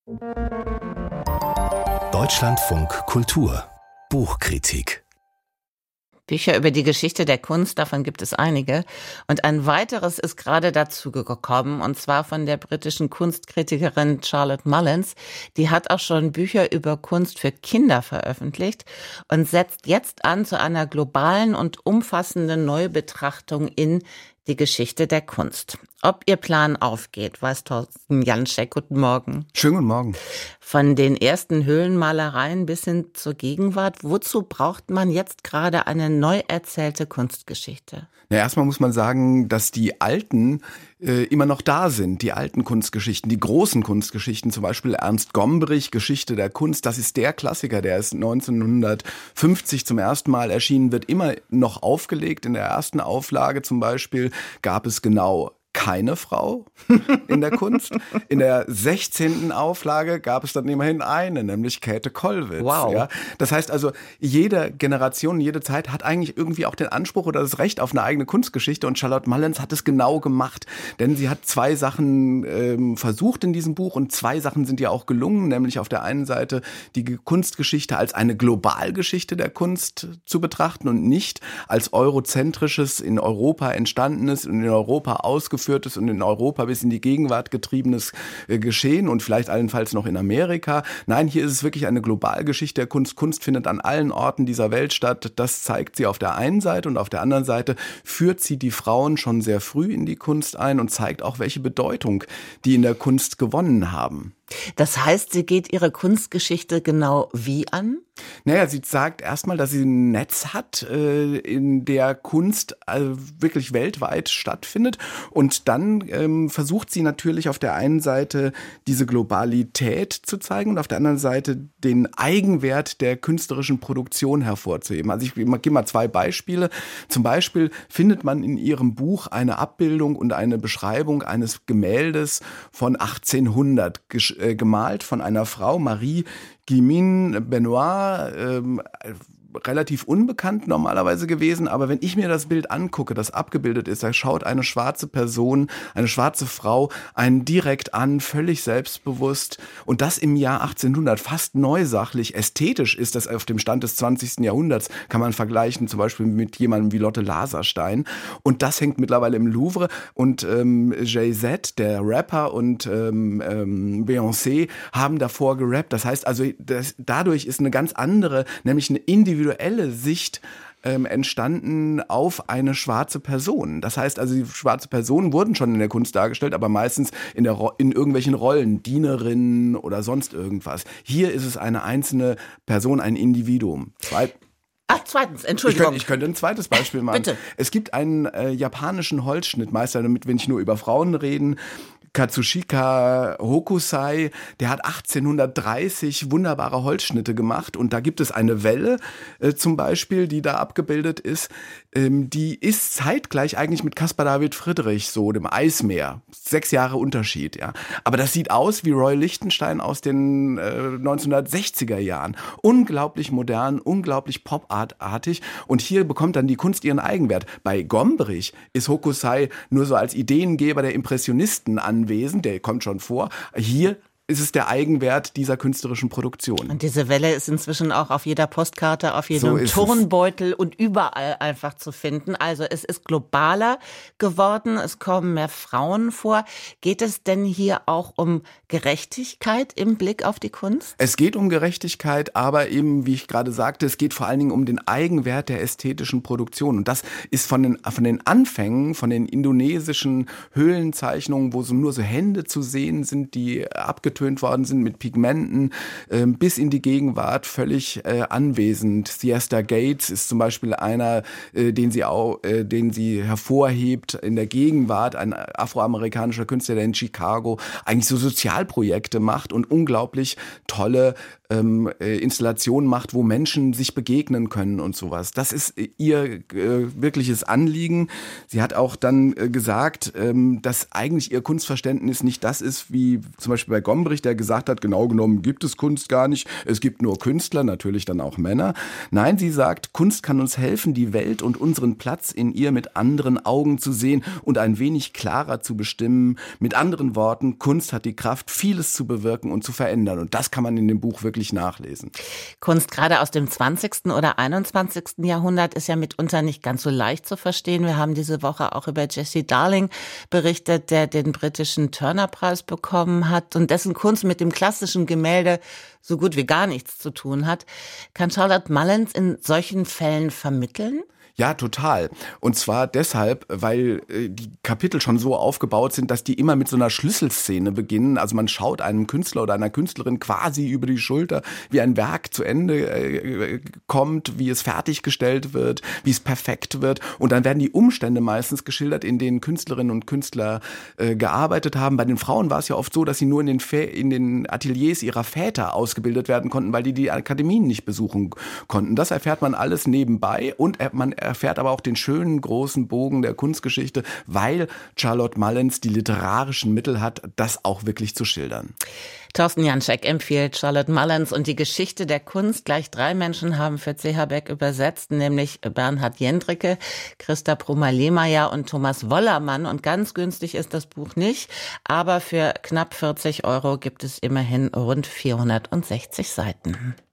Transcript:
Deutschlandfunk Kultur Buchkritik. Bücher über die Geschichte der Kunst, davon gibt es einige. Und ein weiteres ist gerade dazu gekommen, und zwar von der britischen Kunstkritikerin Charlotte Mullins. Die hat auch schon Bücher über Kunst für Kinder veröffentlicht und setzt jetzt an zu einer globalen und umfassenden Neubetrachtung in die Geschichte der Kunst. Ob ihr Plan aufgeht, weiß Thorsten Janschek. Guten Morgen. Schönen guten Morgen. Von den ersten Höhlenmalereien bis hin zur Gegenwart, wozu braucht man jetzt gerade eine neu erzählte Kunstgeschichte? Na, erstmal muss man sagen, dass die alten immer noch da sind, die alten Kunstgeschichten, die großen Kunstgeschichten, zum Beispiel Ernst Gombrich, Geschichte der Kunst, das ist der Klassiker, der ist 1950 zum ersten Mal erschienen, wird immer noch aufgelegt. In der ersten Auflage zum Beispiel gab es genau keine Frau in der Kunst. In der 16. Auflage gab es dann immerhin eine, nämlich Käthe Kollwitz. Wow. Ja. Das heißt also, jede Generation, jede Zeit hat eigentlich irgendwie auch den Anspruch oder das Recht auf eine eigene Kunstgeschichte, und Charlotte Mullins hat es genau gemacht. Denn sie hat zwei Sachen versucht in diesem Buch, und zwei Sachen sind ihr auch gelungen, nämlich auf der einen Seite die Kunstgeschichte als eine Globalgeschichte der Kunst zu betrachten und nicht als eurozentrisches, in Europa entstandenes und in Europa ausgeführtes und in Europa bis in die Gegenwart getriebenes Geschehen und vielleicht allenfalls noch in Amerika. Nein, hier ist es wirklich eine Globalgeschichte der Kunst. Kunst findet an allen Orten dieser Welt statt. Das zeigt sie auf der einen Seite, und auf der anderen Seite führt sie die Frauen schon sehr früh in die Kunst ein und zeigt auch, welche Bedeutung die in der Kunst gewonnen haben. Das heißt, sie geht ihre Kunstgeschichte genau wie an? Naja, sie sagt erstmal, dass sie ein Netz hat, in der Kunst wirklich weltweit stattfindet. Und dann versucht sie natürlich auf der einen Seite diese Globalität zu zeigen und auf der anderen Seite den Eigenwert der künstlerischen Produktion hervorzuheben. Also ich gebe mal zwei Beispiele. Zum Beispiel findet man in ihrem Buch eine Abbildung und eine Beschreibung eines Gemäldes von 1800, gemalt von einer Frau, Marie Guillemine Benoit, relativ unbekannt normalerweise gewesen, aber wenn ich mir das Bild angucke, das abgebildet ist, da schaut eine schwarze Person, eine schwarze Frau einen direkt an, völlig selbstbewusst, und das im Jahr 1800, fast neusachlich, ästhetisch ist das auf dem Stand des 20. Jahrhunderts, kann man vergleichen zum Beispiel mit jemandem wie Lotte Laserstein, und das hängt mittlerweile im Louvre, und Jay-Z, der Rapper, und Beyoncé haben davor gerappt, das heißt also, dadurch ist eine ganz andere, nämlich eine individuelle Sicht entstanden auf eine schwarze Person. Das heißt also, die schwarze Personen wurden schon in der Kunst dargestellt, aber meistens in irgendwelchen Rollen, Dienerinnen oder sonst irgendwas. Hier ist es eine einzelne Person, ein Individuum. Zweitens, Entschuldigung. Ich könnte ein zweites Beispiel machen. Bitte. Es gibt einen japanischen Holzschnittmeister, damit wir nicht nur über Frauen reden, Katsushika Hokusai, der hat 1830 wunderbare Holzschnitte gemacht, und da gibt es eine Welle zum Beispiel, die da abgebildet ist, die ist zeitgleich eigentlich mit Caspar David Friedrich, so dem Eismeer. 6 Jahre Unterschied, ja. Aber das sieht aus wie Roy Lichtenstein aus den 1960er Jahren. Unglaublich modern, unglaublich popartig, und hier bekommt dann die Kunst ihren Eigenwert. Bei Gombrich ist Hokusai nur so als Ideengeber der Impressionisten anwesend, der kommt schon vor. Hier ist es der Eigenwert dieser künstlerischen Produktion. Und diese Welle ist inzwischen auch auf jeder Postkarte, auf jedem Turnbeutel und überall einfach zu finden. Also es ist globaler geworden, es kommen mehr Frauen vor. Geht es denn hier auch um Gerechtigkeit im Blick auf die Kunst? Es geht um Gerechtigkeit, aber eben, wie ich gerade sagte, es geht vor allen Dingen um den Eigenwert der ästhetischen Produktion. Und das ist von den Anfängen, von den indonesischen Höhlenzeichnungen, wo so nur so Hände zu sehen sind, die abgetönt worden sind mit Pigmenten, bis in die Gegenwart völlig anwesend. Siesta Gates ist zum Beispiel einer, den sie hervorhebt in der Gegenwart, ein afroamerikanischer Künstler, der in Chicago eigentlich so Sozialprojekte macht und unglaublich tolle Installationen macht, wo Menschen sich begegnen können und sowas. Das ist ihr wirkliches Anliegen. Sie hat auch dann gesagt, dass eigentlich ihr Kunstverständnis nicht das ist, wie zum Beispiel bei Gombrich, Lambrecht, der gesagt hat, genau genommen gibt es Kunst gar nicht. Es gibt nur Künstler, natürlich dann auch Männer. Nein, sie sagt, Kunst kann uns helfen, die Welt und unseren Platz in ihr mit anderen Augen zu sehen und ein wenig klarer zu bestimmen. Mit anderen Worten, Kunst hat die Kraft, vieles zu bewirken und zu verändern. Und das kann man in dem Buch wirklich nachlesen. Kunst gerade aus dem 20. oder 21. Jahrhundert ist ja mitunter nicht ganz so leicht zu verstehen. Wir haben diese Woche auch über Jesse Darling berichtet, der den britischen Turner-Preis bekommen hat und dessen Kunst mit dem klassischen Gemälde so gut wie gar nichts zu tun hat. Kann Charlotte Mullins in solchen Fällen vermitteln? Ja, total. Und zwar deshalb, weil die Kapitel schon so aufgebaut sind, dass die immer mit so einer Schlüsselszene beginnen. Also man schaut einem Künstler oder einer Künstlerin quasi über die Schulter, wie ein Werk zu Ende kommt, wie es fertiggestellt wird, wie es perfekt wird. Und dann werden die Umstände meistens geschildert, in denen Künstlerinnen und Künstler gearbeitet haben. Bei den Frauen war es ja oft so, dass sie nur in den Ateliers ihrer Väter ausgebildet werden konnten, weil die Akademien nicht besuchen konnten. Das erfährt man alles nebenbei und man erfährt aber auch den schönen großen Bogen der Kunstgeschichte, weil Charlotte Mullins die literarischen Mittel hat, das auch wirklich zu schildern. Thorsten Janschek empfiehlt Charlotte Mullins und die Geschichte der Kunst. Gleich 3 Menschen haben für CH Beck übersetzt, nämlich Bernhard Jendricke, Christa Proma-Lehmeier und Thomas Wollermann. Und ganz günstig ist das Buch nicht, aber für knapp 40 € gibt es immerhin rund 460 Seiten.